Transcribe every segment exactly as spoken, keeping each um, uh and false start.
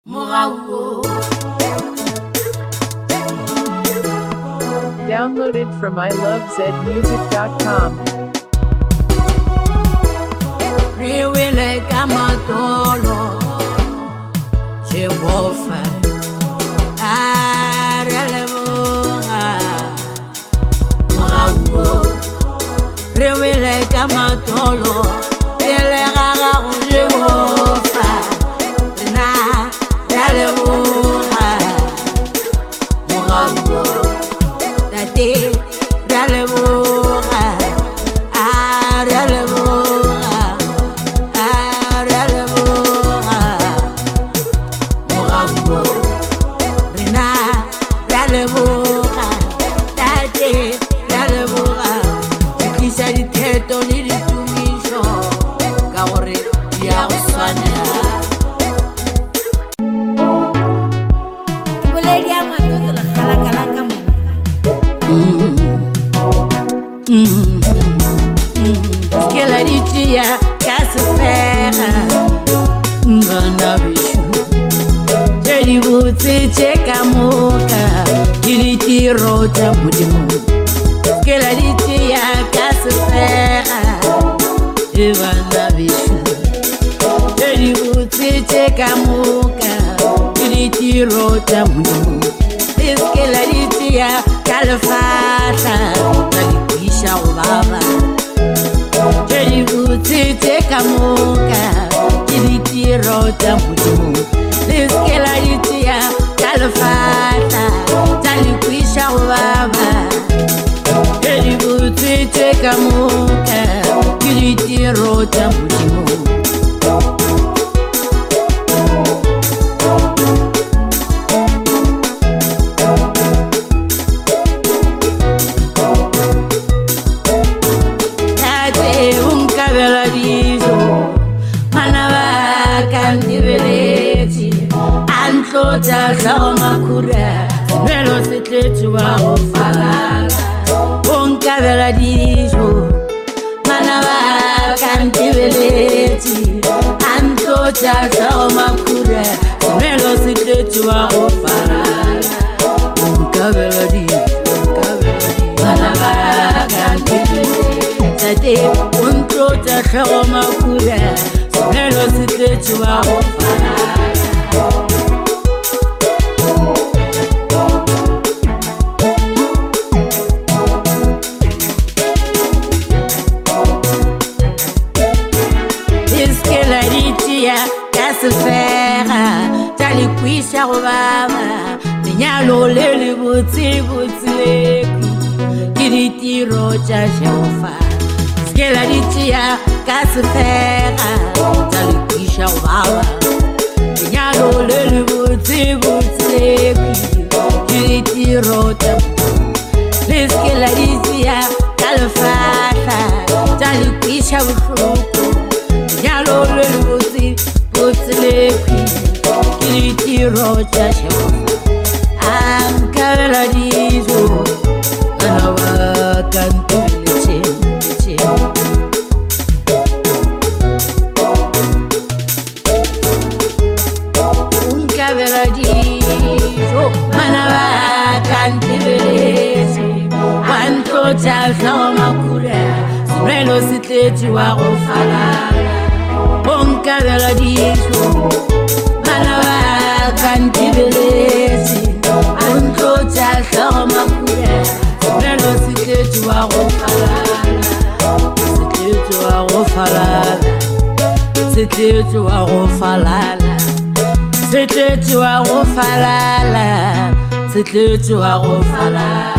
Downloaded from i love zed music dot com. Riwile kama tolo Jehovah Arelevoa Mwawo Riwile kama tolo Elegaga Jehovah Na Relevoa Mwawo Dati Relevoa Arelevoa Skeletia, Casafera, Nganavishu, Jelly Woodsy, Chekamoka, Giliti Rota Mudimu, Skeletia, Casafera, Ivanavishu, Jelly Woodsy, Chekamoka, Giliti Rota Mudimu, Skeletia, Calafata, Nalisha Obama. Jelly Woodsy, Chekamoka, Giliti Rota Mudimu, Skeletia, Calafata, Nalisha Obama. Jelly Woodsy, Chekamoka, Giliti Rota Mudimu. Makura, Melo Setetua Ofala, Boncavera Dijo, Manava Cantiveleti, Antocha Makura, Melo Setetua Ofala, Boncavera Dijo, Manava Cantiveleti, Sade, Untocha Makura, Melo Setetua Ofala. Casafera, Tali Quisha Obama, Nialo Lily Bootsy Bootsy, Giliti Rocha Jehovah, Skelaritia, Casafera, Tali Quisha Obama, Nialo Lily Bootsy Bootsy, Giliti Rocha, Skelaritia, Calafata, Tali Quisha Obama, Nialo Lily Bootsy. Giliti Rocha Jehovah, I'm Caradizo, Anava Cantility, Un Caveradizo, Manava Cantility, One Total Makura, Smelo City, Ofala. Boncavera Dijo, Manava Cantivelesi, Antocha Makura, Velocity to our Falala, City to our Falala, City to our Falala, City to our Falala, City to our Falala.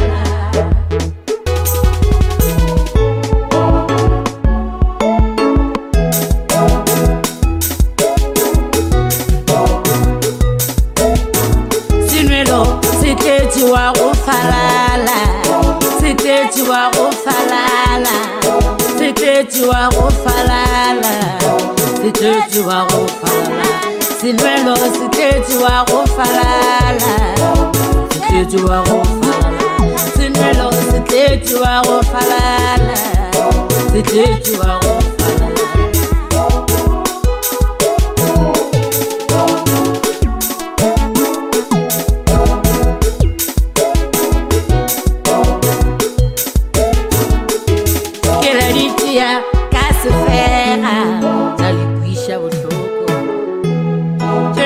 C'était tu as refalala, c'était tu as refalala, c'était tu as refalala, c'était tu as refalala, Silvelo, c'était tu as refalala, c'était tu as refalala, Silvelo, c'était tu as refalala, c'était tu as refalala.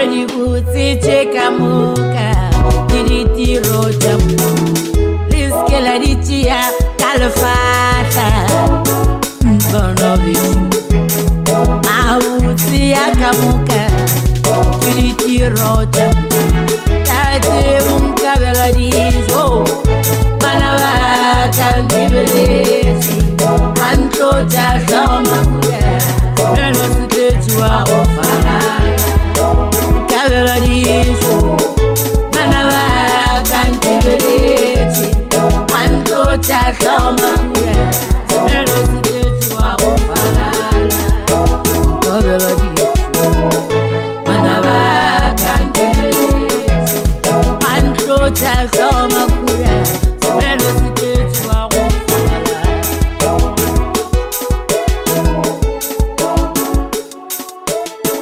di butsi cheka muka di tiro jamu liske la di chia kalfata bono bisu mauti akamuka di tiro jamu tate unka beladizo manava kandibelezi anto jazoma kuya nelo sitechwa ofala kabeladizo manava kandibelezi anto jazoma kuya nelo sitechwa ofala kabeladizo manava kandibelezi anto jazoma kuya nelo sitechwa ofala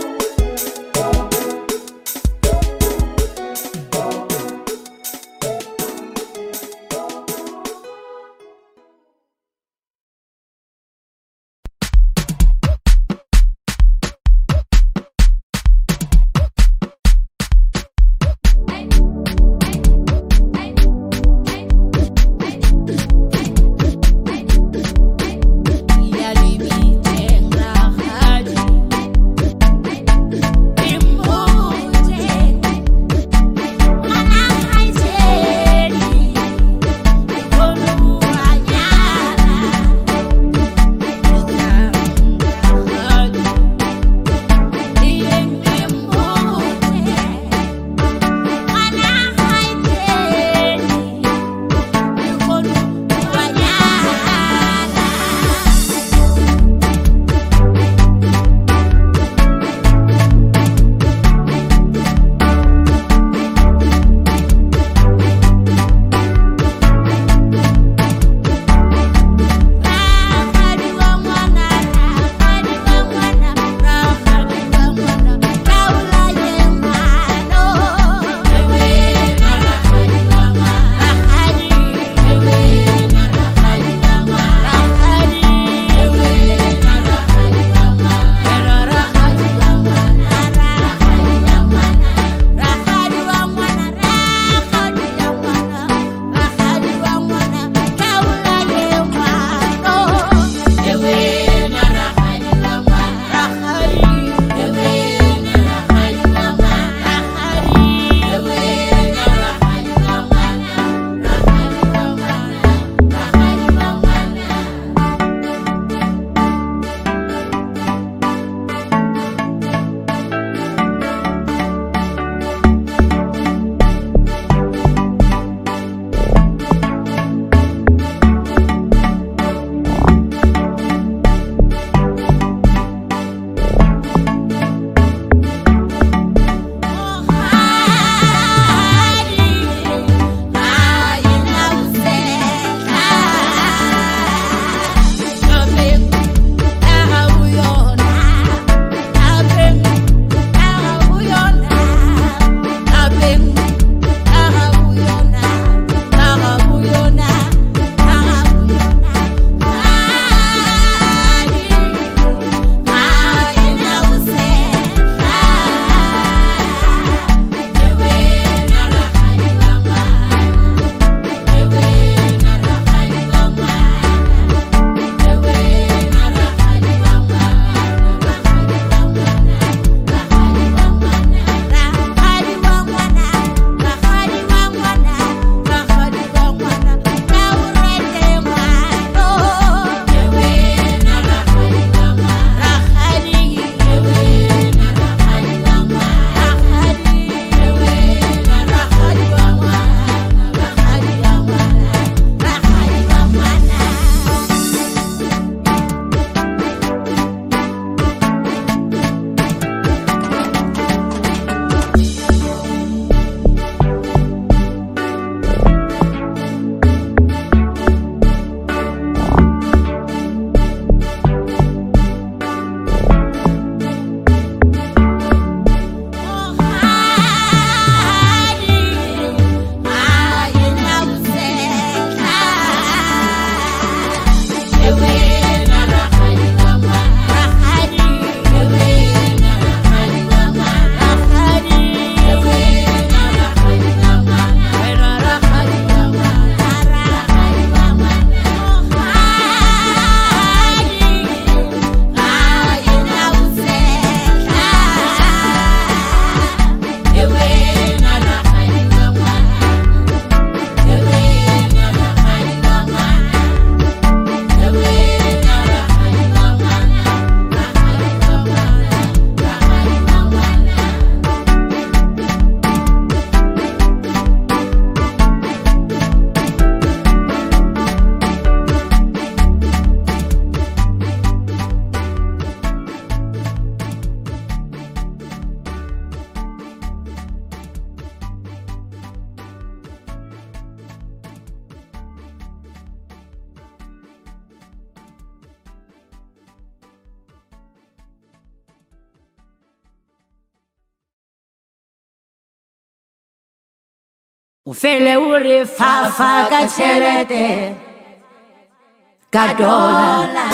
Ufele uri fafa ka tšhelete ka dola.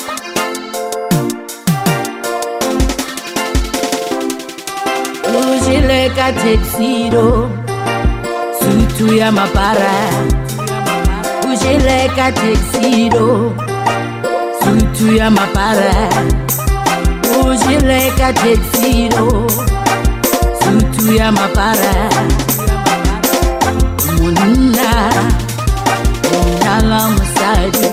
Ujile ka tuxedo, sutu ya mapara. Ujile ka tuxedo, sutu ya mapara. Ujile ka tuxedo, sutu ya mapara. Munna, munna la musadi.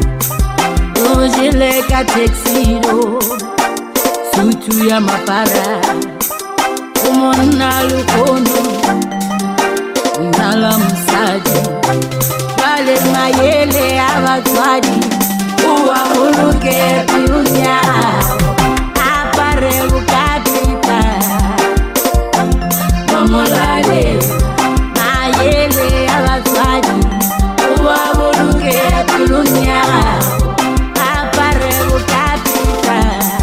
Ujile ka tuxedo, sutu ya mapara. Munna lukono, munna la musadi. Wale mayele abatwadi, uwa uluke piunya. Apare ukapita, mamolale. Mayele abatwadi, uwa uluke piunya. Apare ukapita,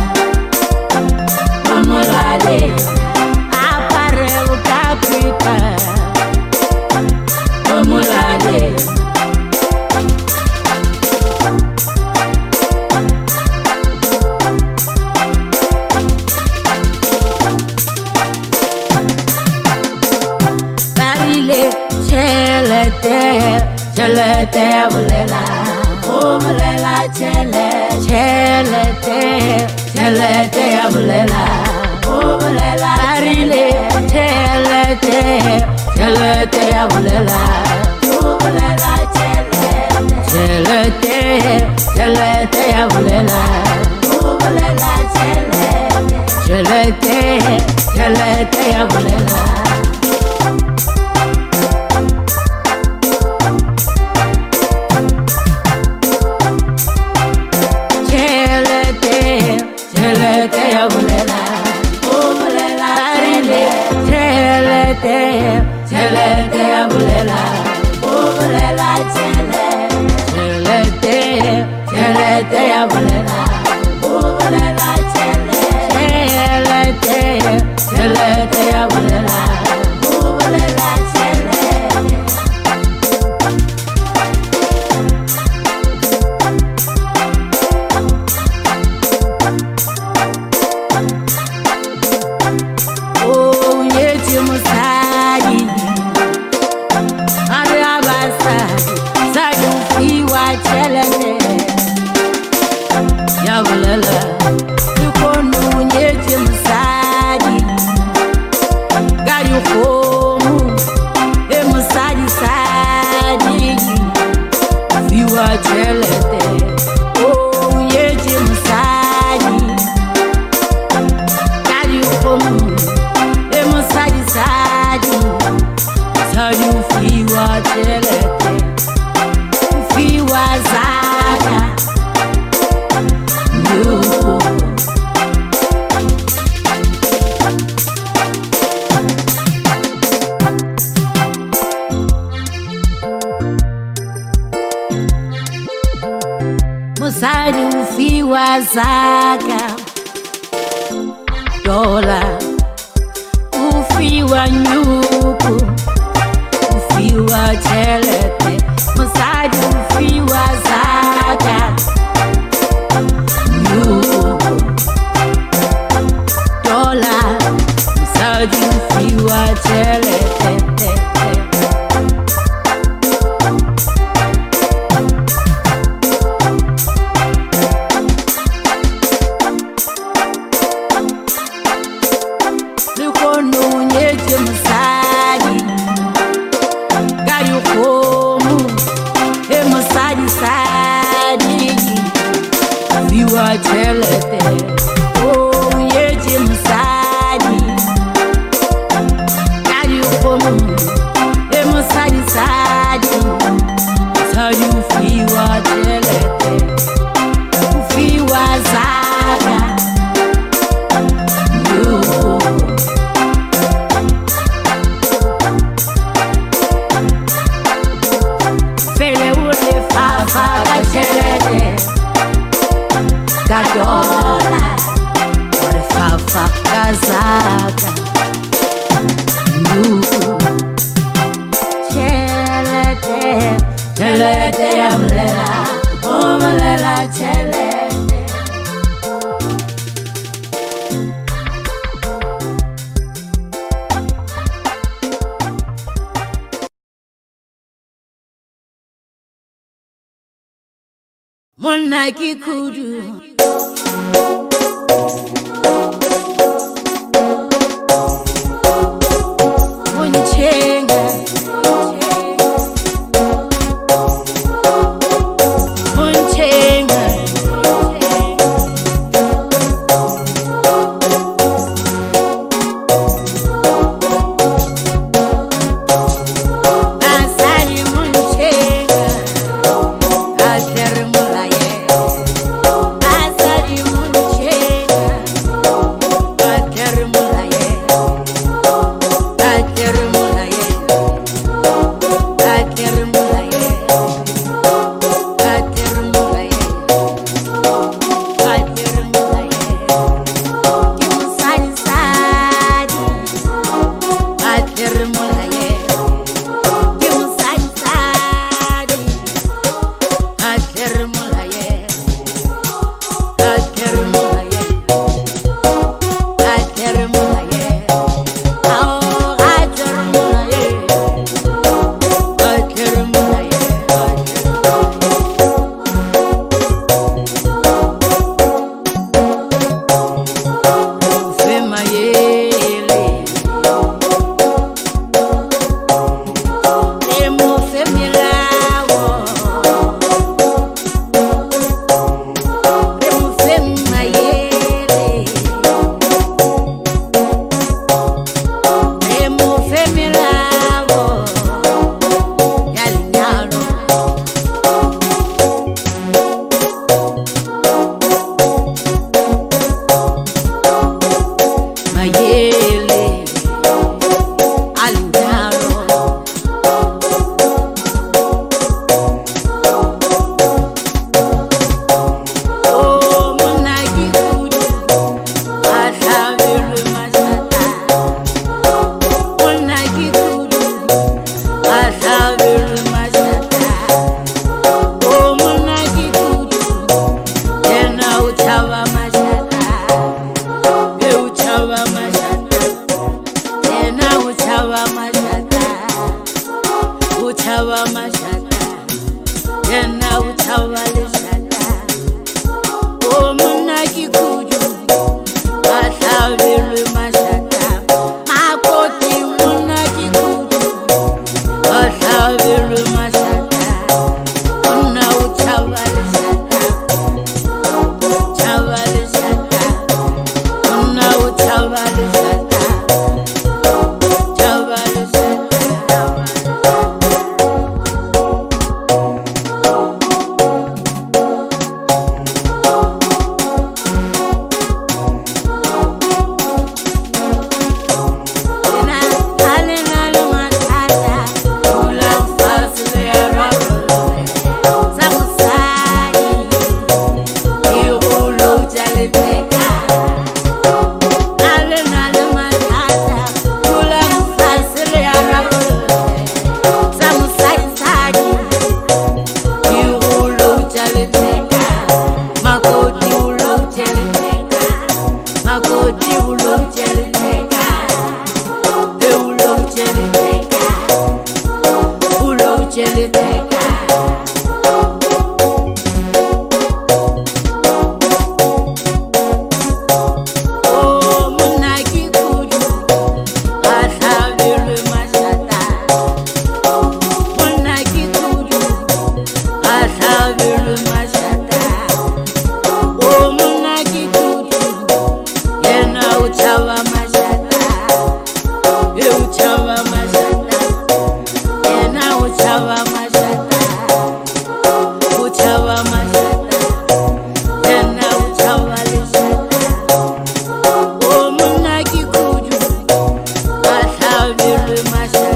mamolale. Africa, Omulade. Barile, chelete, chelete, bulela, omulela, chele, chelete, chelete, bulela. Barile, chelete, chelete, abulela. Abulela, chelete, chelete, chelete, abulela. Abulela, chelete, chelete, chelete, abulela. Chelete, chelete, abulela. Chelete, abulela, abulela, chelete, chelete, abulela, abulela, chelete, chelete, abulela, abulela, chelete. Oh, yeti musadi. Chelete, yabulela, yukono nyeti musadi, gayu komu, e musadi sadi, fiwa chelete, oh nyeti musadi, gayu komu, e musadi sadi, sadi fiwa chelete. Fiwazaka no. Musadi ufiwazaka dola, ufiwa nyuku, ufiwa chelete. Musadi ufiwa zaka nyuku dola, musadi ufiwa chelete. Lukono nyeti musadi, gayu komu. Musadi sadi, fiwa chelete, oh yeji musadi, gayu komu. monna ke kudu Monchenga Monchenga Asali Monchenga Asali Mulaye Asali Monchenga Asali Mulaye Asali Mulaye Asali Mulaye Asali Mulaye Asali Mulaye Kimusani sadi Asali Mulaye Kimusani sadi Asali Mulaye Asali Mulaye Asali Mulaye Oh Asali Mulaye Asali Mulaye Fema yele Emo femilawo Emo fema yele Emo femilawo Yalinyalo Mayele Alinyalo Oh monagi kudu Ashabiru masata Monagi kudu Ashabiru masata Oh monagi kudu Tena uchawa masata Uchawa masata Tena uchawa masata Uchawa masata Tena uchawa lishata Oh monagi kudu Ashabiru masata Makoti monagi kudu Ashabiru masata Una uchawa lishata Uchawa lishata Una uchawa lishata Uchawa lishata Tena alena lumatata Ula fasile rabule Samusai Iulo jalipeka Alena lumatata Ula fasile rabule Samusai sadi Iulo jalipeka Makoti ulo jalipeka Makoti ulo jalipeka Ulo jalipeka Ulo jalipeka Oh monagi kudu Ashabiru masata Monagi kudu Ashabiru masata Oh monagi kudu Yena uchawa masata Uchawa masata Yena uchawa masata Uchawa masata Yena uchawa lishata Oh monagi kudu Ashabiru masata